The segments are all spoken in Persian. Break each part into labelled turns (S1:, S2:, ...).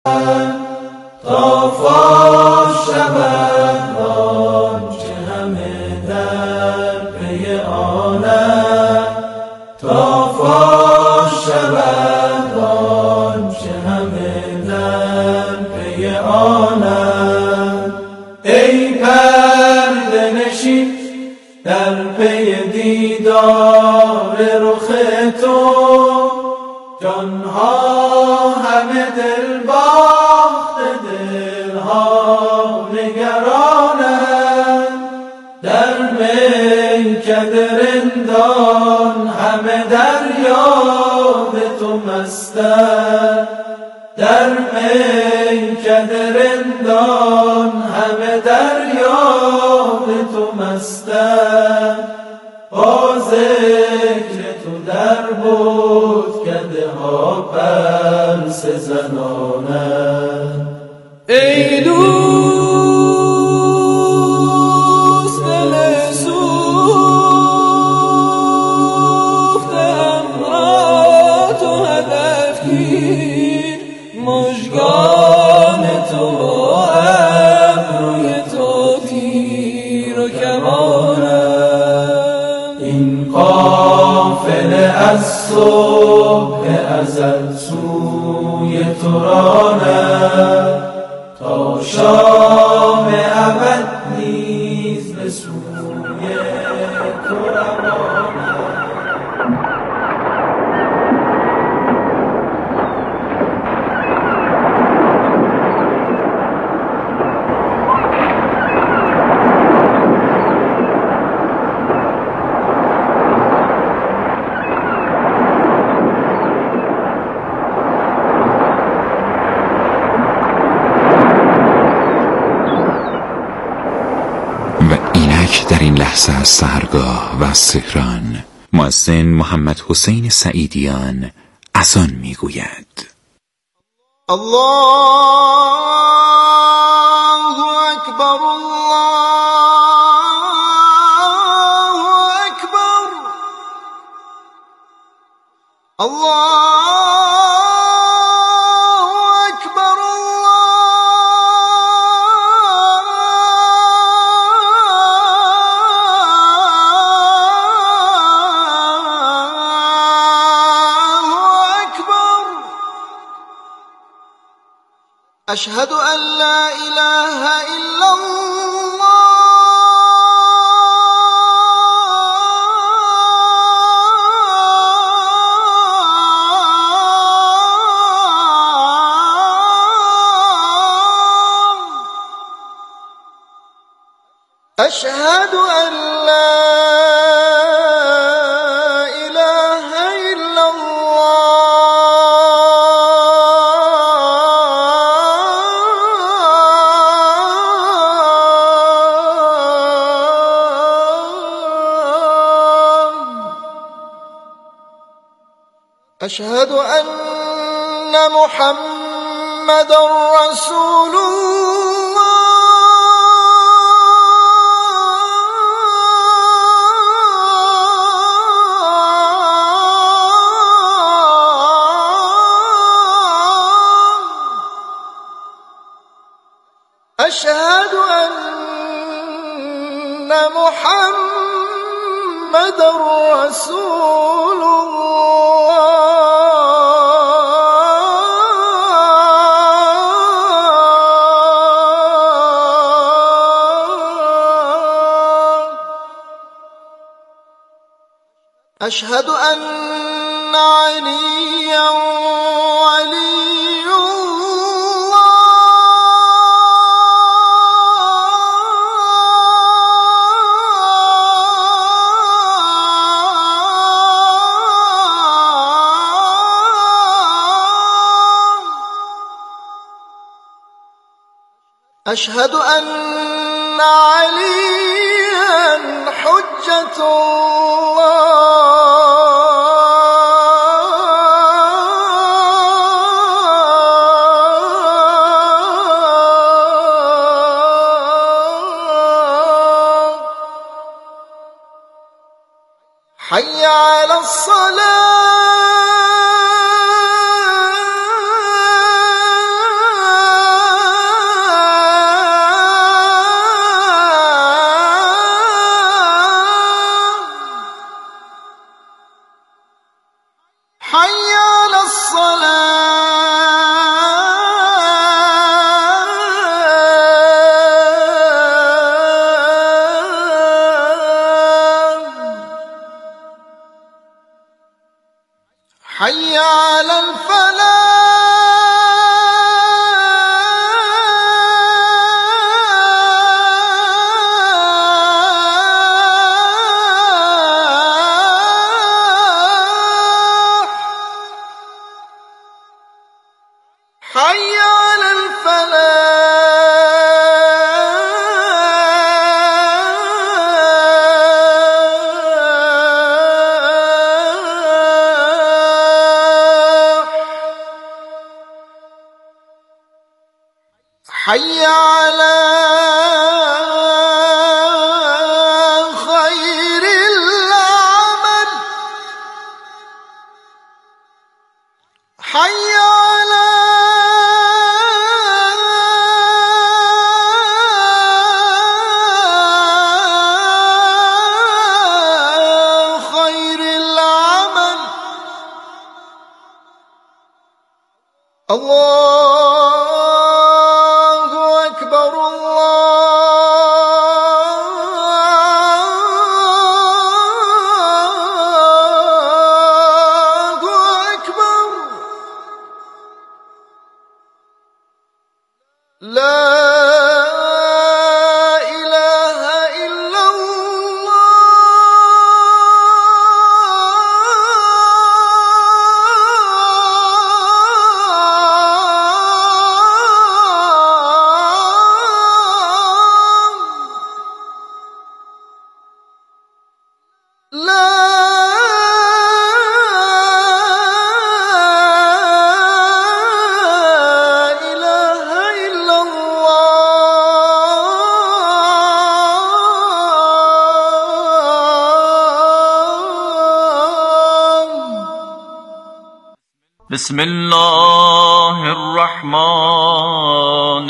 S1: تا فاش شود آنچه همه در پی آنند، تا فاش شود آنچه همه در پی آنند. ای پرده نشین در پی دیدار رخ تو، جانها همه دل باخته، دلها نگرانند. در میکده رندان همه در یاد تو مستند، در میکده رندان همه در یاد تو مستند. با ذکر تو در بتکده ها پرسه زنانند.
S2: ای دوست دل سوختم را تو هدف گیر، مژگان تو ابروی تو تیر و کمانند.
S1: این قافله از صبح ازل سوی تو راند، تا شام ابد نیز به سوی تو روانند.
S3: و اینک در این لحظه از سحرگاه و از تهران مؤذن محمد حسین سعیدیان اذان میگوید.
S4: الله اکبر، الله اکبر، الله أشهد أن لا إله إلا الله، أشهد أن لا إله إلا أشهد أن محمد رسول الله. أشهد أن محمد رسول الله. أشهد أن عليا ولي الله. أشهد أن عليا حجة الله. حي على الصلاة. على الفلاح حي على حي على خير العمل حي على خير العمل الله أكبر الله أكبر لا إله إلا لا إله إلا الله
S5: بسم الله الرحمن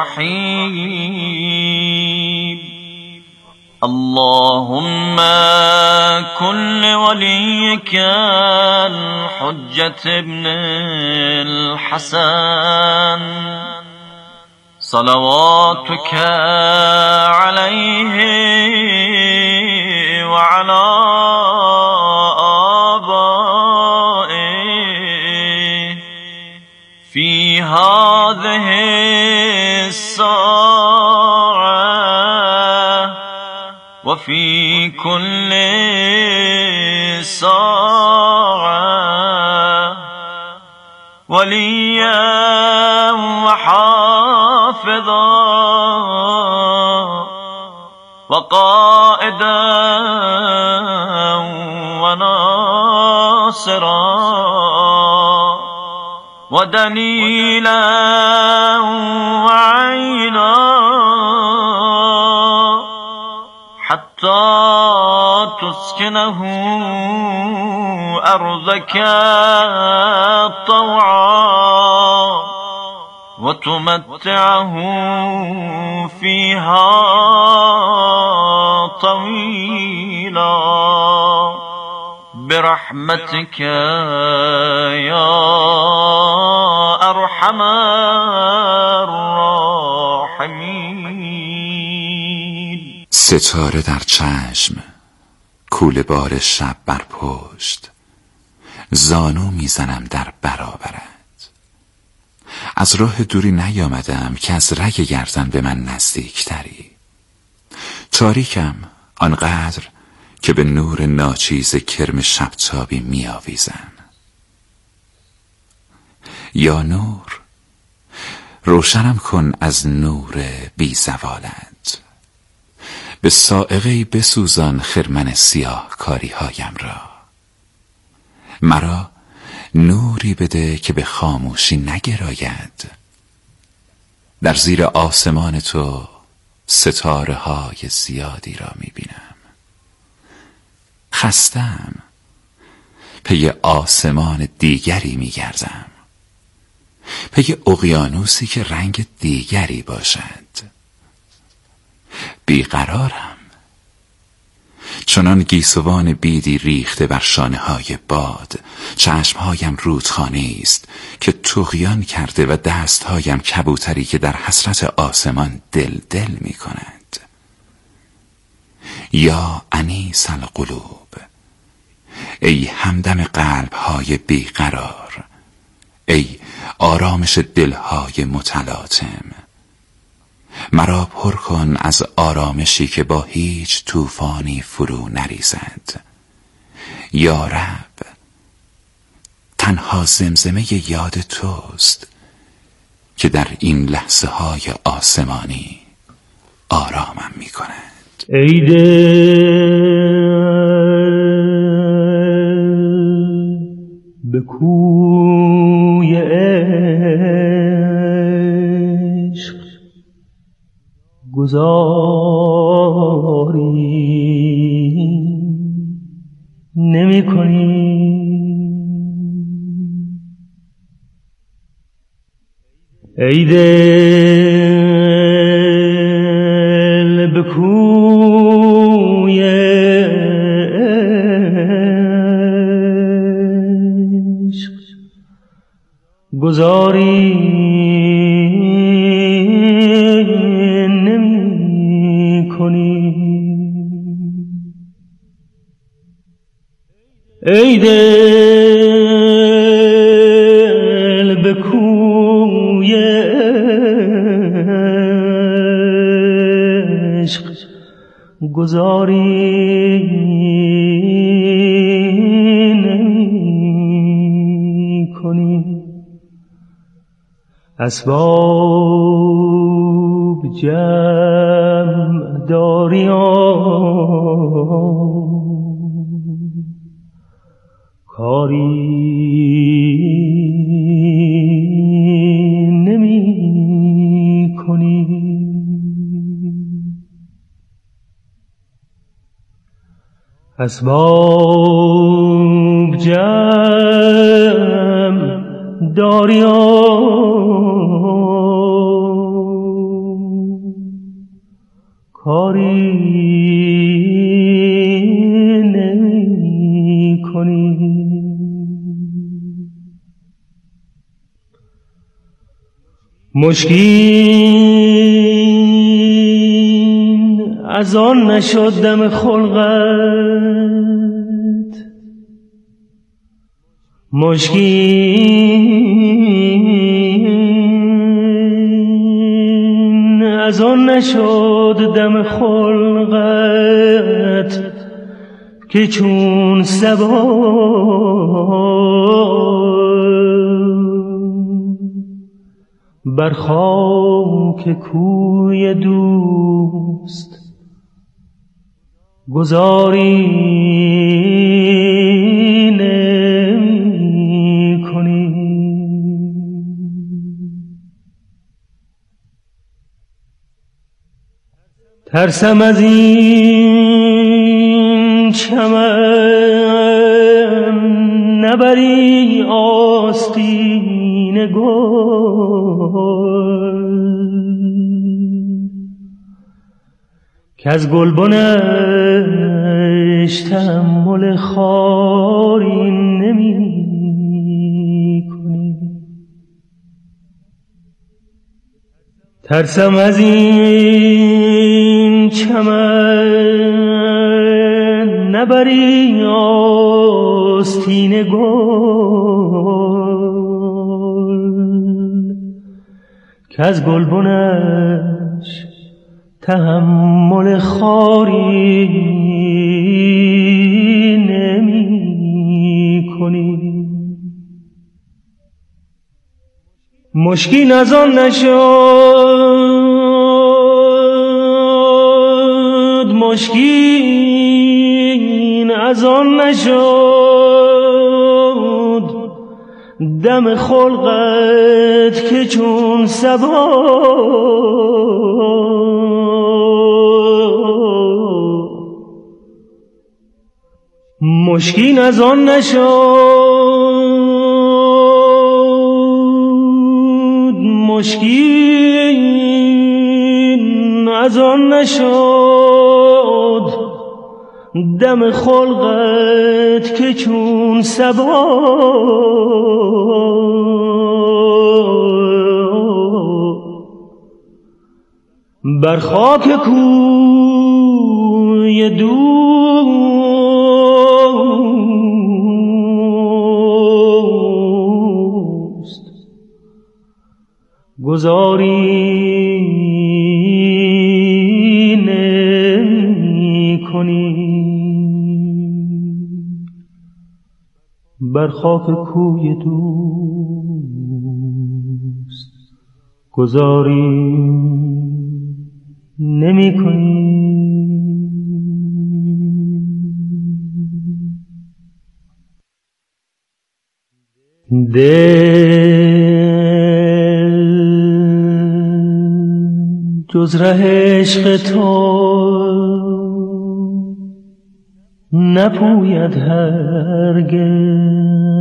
S5: الرحيم اللهم كن لوليك الحجة ابن الحسن صلواتك عليه وعلى آبائه في هذه الساعة وفي كل ساعة وليا وحافظا وقائدا وناصرا ودليلا وعينا حتى تسكنه أرضك طوعا وتمتعه فيها طويلا برحمتك يا أرحم الراحمين.
S3: ستاره در چشم، کوله بار شب بر پشت، زانو میزنم در برابرت. از راه دوری نیامدم که از رگ گردن به من نزدیکتری. تاریکم آنقدر که به نور ناچیز کرم شبتابی میآویزم. یا نور، روشنم کن از نور بی زوالت. به صاعقه‌ای بسوزان خرمن سیاه کاری هایم را. مرا نوری بده که به خاموشی نگراید. در زیر آسمان تو ستاره های زیادی را میبینم. خستم، پی آسمان دیگری میگردم، پی اقیانوسی که رنگ دیگری باشد. بیقرارم، چنان گیسوان بیدی ریخته بر شانه های باد. چشمهایم رودخانه است که طغیان کرده و دستهایم کبوتری که در حسرت آسمان دل دل می کند. یا انیس القلوب، ای همدم قلبهای بیقرار، ای آرامش دلهای متلاطم، مرا پر کن از آرامشی که با هیچ طوفانی فرو نریزد. یا رب، تنها زمزمه یاد توست که در این لحظه های آسمانی آرامم می کند.
S6: ای دل به کوی عشق گذاری نمی کنی. ای دل به کوی عشق گذاری نمی کنی. ای دل به کوی عشق گذاری نمی کنی. اسباب جمع داری کاری نمی کنی. اسباب جمع داری کاری نمی کنی. مشکین از آن نشد دم خلقت، مشکین از آن نشد دم خلقت که چون صبا بر خاک کوی دوست گذاری نمی کنی. ترسم از این چمن نبری آستین گل که از گلبنش تحمل خاری نمی کنی. ترسم از این چمن نبری آستین گل که از گلبنش تحمل خاری نمی کنی. مشکین از آن نشد، مشکین از آن نشد دم خلقت که چون صبا مشکین از آن نشد، مشکین از آن نشد دم خلقت که چون صبا بر خاک کوی دوست گذاری نمی کنی، بر خاک کوی دوست گذاری نمی کنی. دل جز ره عشق تو نپوید هرگز.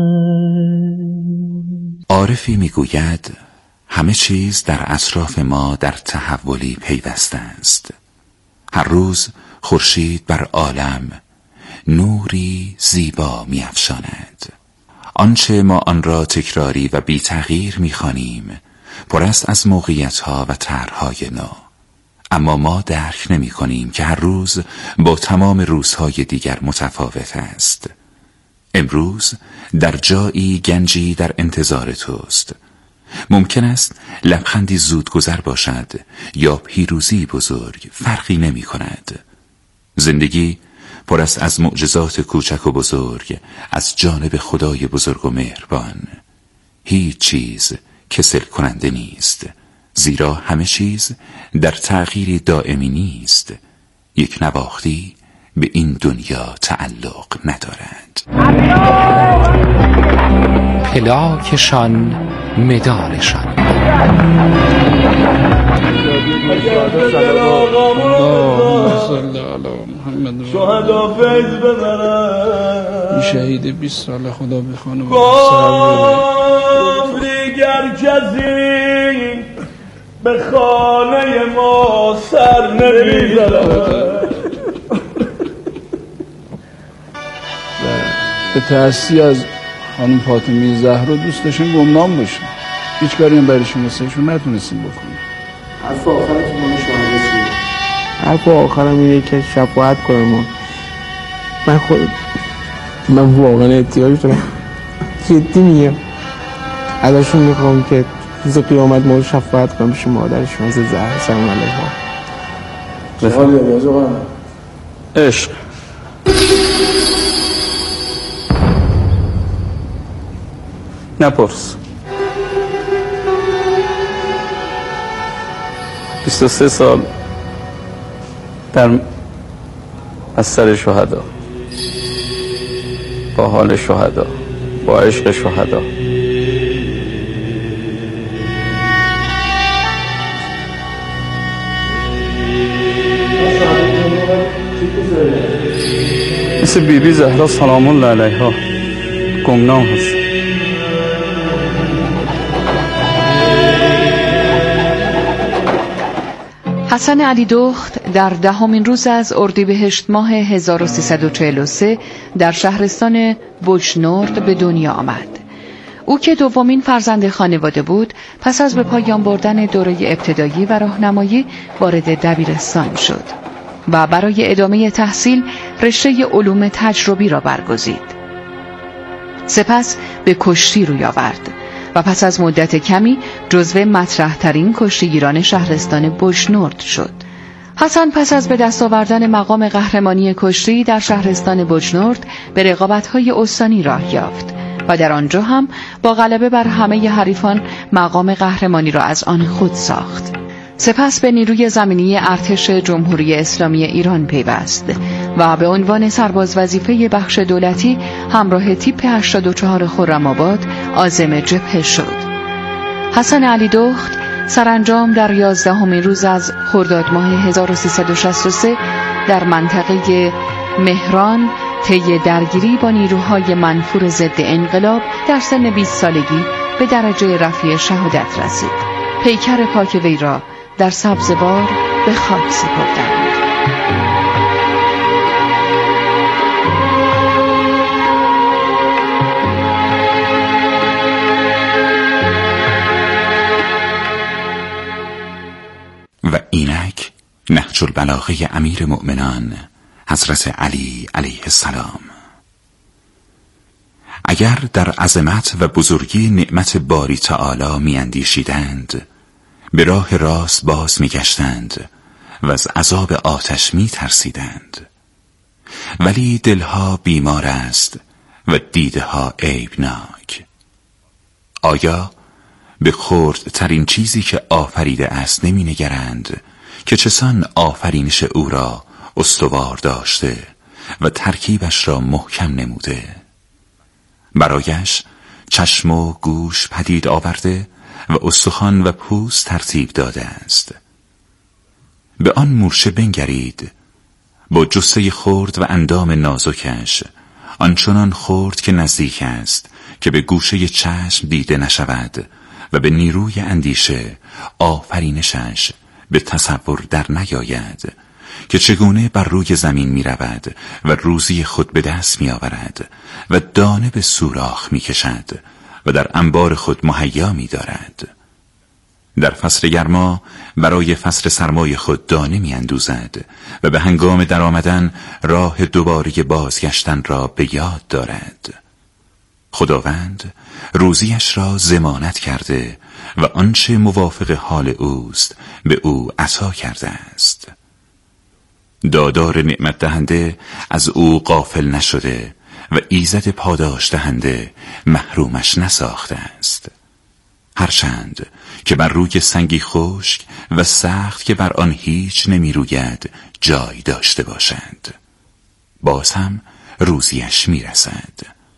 S3: عارفی میگوید همه چیز در اطراف ما در تحولی پیوسته است. هر روز خورشید بر عالم نوری زیبا می‌افشاند. آنچه ما آن را تکراری و بی تغییر می‌خوانیم پر است از موقعیت‌ها و طرح‌های نو، اما ما درک نمی‌کنیم که هر روز با تمام روزهای دیگر متفاوت است. امروز در جایی گنجی در انتظار توست. ممکن است لبخندی زود گذر باشد یا پیروزی بزرگ، فرقی نمی کند. زندگی پر است از معجزات کوچک و بزرگ از جانب خدای بزرگ و مهربان. هیچ چیز کسل کننده نیست، زیرا همه چیز در تغییر دائمی نیست. یک نواختی به این دنیا تعلق ندارد.
S7: پلاکشان مدارشان.
S1: شهدا فیض ببرن،
S8: این شهید 20 سال خدا به خانم
S1: دیگر کسی به خانه ما سر نمیزنه.
S8: به تأسی از خانم فاطمه زهرا دوست داشتیم گمنام باشیم، هیچ کاری هم برای شناساییشون نتونستیم بکنیم.
S9: حرف آخرت که من شاهده چیه؟
S10: حرف آخرم اینه که شفاعت کنم. من واقعا احتیاج دارم، جدی میگم. ازشون میخوام که روز قیامت ما رو شفاعت کنم پیش مادرشون از زهر سلام علیها.
S8: بفرمایید. عشق نپرس. 23 سال در بستر شهدا، با حال شهدا، با عشق شهدا. مثل بیبی زهرا سلام الله علیها گمنام هست.
S11: حسن علی دخت در 10مین روز از اردیبهشت ماه 1343 در شهرستان بجنورد به دنیا آمد. او که دومین فرزند خانواده بود، پس از به پایان بردن دوره ابتدایی و راهنمایی وارد دبیرستان شد و برای ادامه تحصیل رشته علوم تجربی را برگزید. سپس به کشتی روی آورد و پس از مدت کمی جزو مطرح‌ترین کشتیگیران شهرستان بجنورد شد. حسن پس از به دست آوردن مقام قهرمانی کشتی در شهرستان بجنورد به رقابت‌های استانی راه یافت و در آنجا هم با غلبه بر همه حریفان مقام قهرمانی را از آن خود ساخت. سپس به نیروی زمینی ارتش جمهوری اسلامی ایران پیوست و به عنوان سرباز وظیفه بخش دولتی همراه تیپ 84 خرم‌آباد عازم جبهه شد. حسن علی دخت سرانجام در 11مین روز از خرداد ماه 1363 در منطقه مهران طی درگیری با نیروهای منفور ضد انقلاب در سن 20 سالگی به درجه رفیع شهادت رسید. پیکر پاک وی را در سبزوار به خاک سپردند.
S3: و اینک نهج البلاغه امیر مؤمنان حضرت علی علیه السلام. اگر در عظمت و بزرگی نعمت باری تعالی می اندیشیدند، به راه راست باز می‌گشتند و از عذاب آتش می‌ترسیدند. ولی دلها بیمار است و دیده‌ها عیبناک. آیا به خردترین چیزی که آفریده است نمی‌نگرند که چسان آفرینش او را استوار داشته و ترکیبش را محکم نموده؟ برایش چشم و گوش پدید آورده و استخوان و پوست ترتیب داده است. به آن مورچه بنگرید، با جثه خرد و اندام نازکش، آنچنان خرد که نزدیک است که به گوشه چشم دیده نشود و به نیروی اندیشه آفرینشش به تصور در نیاید که چگونه بر روی زمین می رود و روزی خود به دست می آورد و دانه به سوراخ می کشد و در انبار خود مهیا می دارد. در فصل گرما برای فصل سرمای خود دانه می اندوزد و به هنگام در آمدن راه دوباره بازگشتن را به یاد دارد. خداوند روزیش را ضمانت کرده و آنچه موافق حال اوست به او عطا کرده است. دادار نعمت دهنده از او غافل نشده و ایزد پاداش دهنده محرومش نساخته است. هرچند که بر روی سنگی خشک و سخت که بر آن هیچ نمی روید جای داشته باشد، باز هم روزیش می رسد.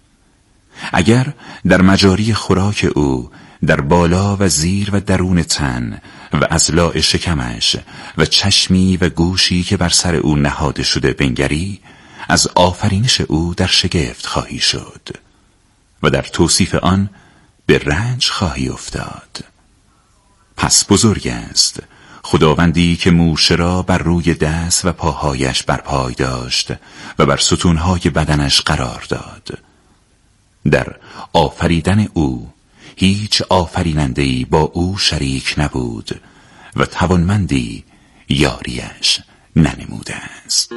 S3: اگر در مجاری خوراک او در بالا و زیر و درون تن و اضلاع شکمش و چشمی و گوشی که بر سر او نهاده شده بنگری، از آفرینش او در شگفت خواهی شد و در توصیف آن به رنج خواهی افتاد. پس بزرگ است خداوندی که مورچه را بر روی دست و پاهایش برپای داشت و بر ستونهای بدنش قرار داد. در آفریدن او هیچ آفریننده‌ای با او شریک نبود و توانمندی یاریش ننموده است.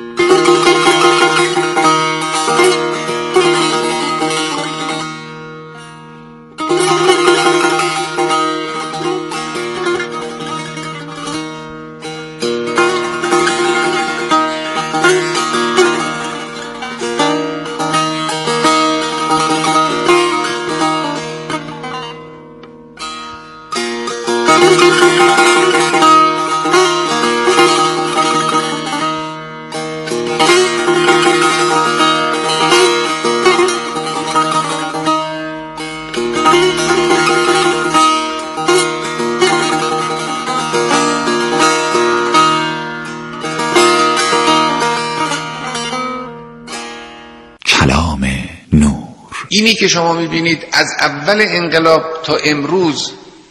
S12: اینی که شما میبینید از اول انقلاب تا امروز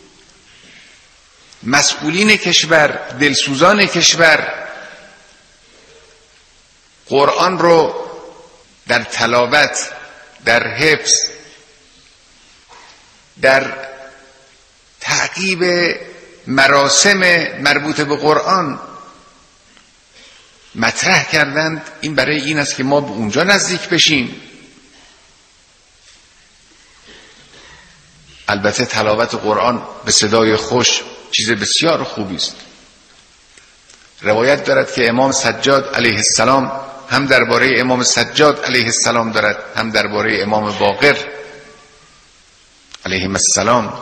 S12: مسئولین کشور، دلسوزان کشور قرآن رو در تلاوت، در حفظ، در تعقیب مراسم مربوط به قرآن مطرح کردند. این برای این است که ما به اونجا نزدیک بشیم. البته تلاوت قرآن به صدای خوش چیز بسیار خوبی است. روایت دارد که امام سجاد علیه السلام هم درباره امام سجاد علیه السلام دارد، هم درباره امام باقر علیه السلام،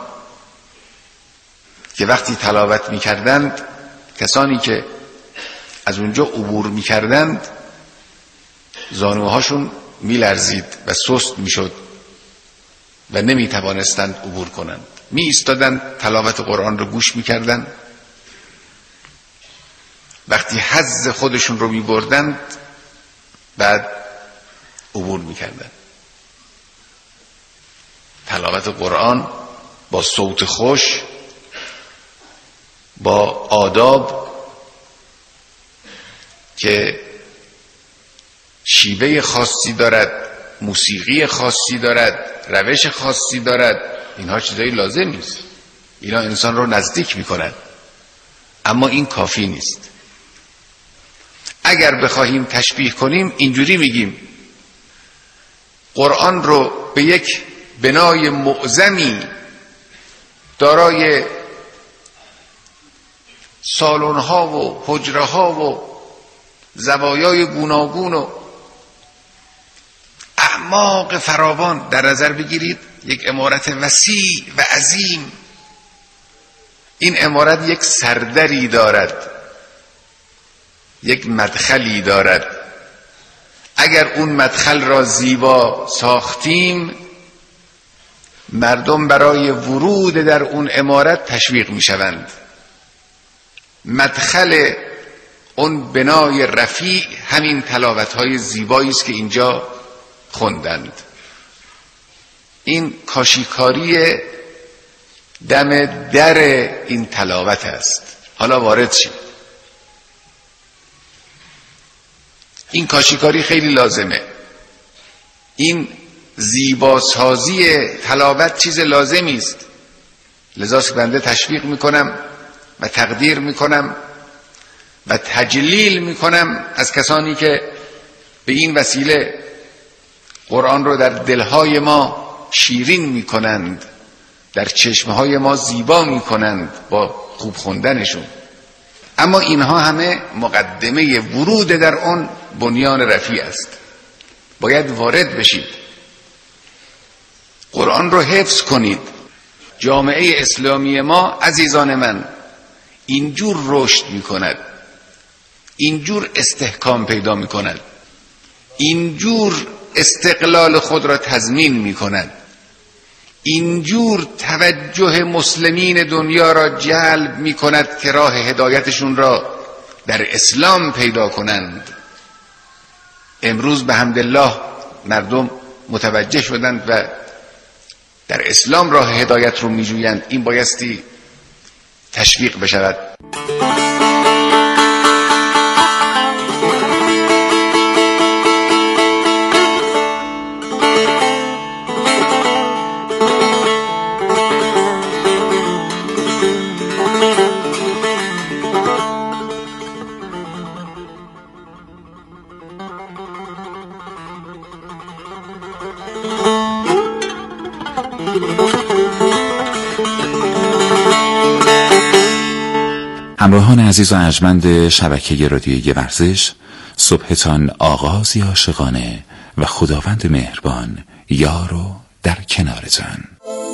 S12: که وقتی تلاوت می‌کردند کسانی که از اونجا عبور می‌کردند زانوهاشون می‌لرزید و سست می‌شد و نمی‌توانستند عبور کنند. ایستادند تلاوت قرآن رو گوش می‌کردند. وقتی حظ خودشون رو می‌بردند بعد عبور می‌کردند. تلاوت قرآن با صوت خوش، با آداب که شیوه خاصی دارد، موسیقی خاصی دارد، روش خاصی دارد، اینها چیزایی لازم نیست. اینا انسان رو نزدیک می‌کنند، اما این کافی نیست. اگر بخواهیم تشبیه کنیم اینجوری میگیم قرآن رو به یک بنای معظمی دارای سالن ها و حجره ها و زوایای گوناگون و اعماق فراوان در نظر بگیرید. یک عمارت وسیع و عظیم. این عمارت یک سردری دارد، یک مدخلی دارد. اگر اون مدخل را زیبا ساختیم، مردم برای ورود در اون عمارت تشویق می شوند. مدخل اون بنای رفیع همین تلاوت‌های زیبایی است که اینجا خوندند. این کاشیکاری دم در این تلاوت است. حالا وارد شیم. این کاشیکاری خیلی لازمه. این زیباسازی تلاوت چیز لازمی است. لذا بنده تشویق میکنم و تقدیر میکنم و تجلیل میکنم از کسانی که به این وسیله قرآن رو در دلهای ما شیرین میکنند، در چشمهای ما زیبا میکنند با خوب خوندنشون. اما اینها همه مقدمه ورود در اون بنیان رفیع است. باید وارد بشید، قرآن رو حفظ کنید. جامعه اسلامی ما عزیزان من اینجور رشد میکند، اینجور استحکام پیدا میکند، اینجور استقلال خود را تضمین میکند، اینجور توجه مسلمین دنیا را جلب میکند که راه هدایتشون را در اسلام پیدا کنند. امروز به حمدالله مردم متوجه شدند و در اسلام راه هدایت رو میجویند. این بایستی تشویق بشود.
S3: همراهان عزیز و ارجمند شبکه رادیویی ورزش، صبحتان آغازی عاشقانه و خداوند مهربان یار و در کنارتان.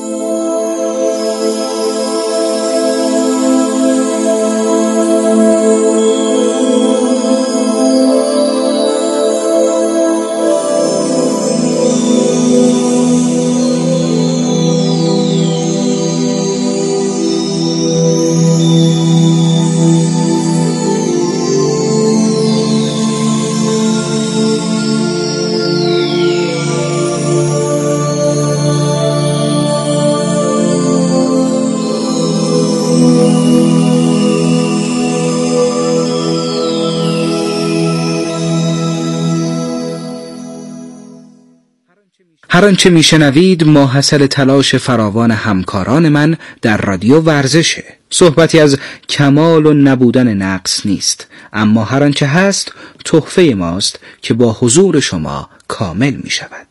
S13: هر آنچه میشنوید ماحصل تلاش فراوان همکاران من در رادیو ورزشه. صحبتی از کمال و نبودن نقص نیست، اما هر آنچه هست تحفه ماست که با حضور شما کامل می شود.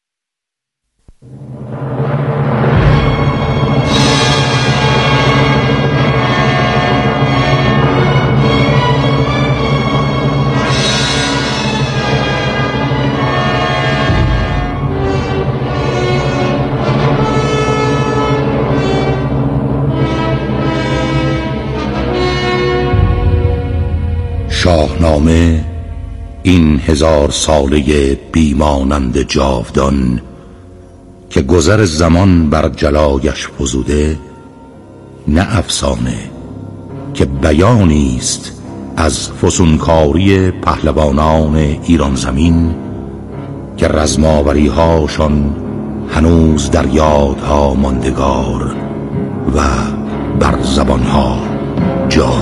S14: شاهنامه این 1000 ساله بیمانند جاودان که گذر زمان بر جلایش فزوده، نه افسانه که بیانی است از فسونکاری پهلوانان ایران زمین که رزماوری هاشان هنوز در یادها ماندگار و بر زبانها جا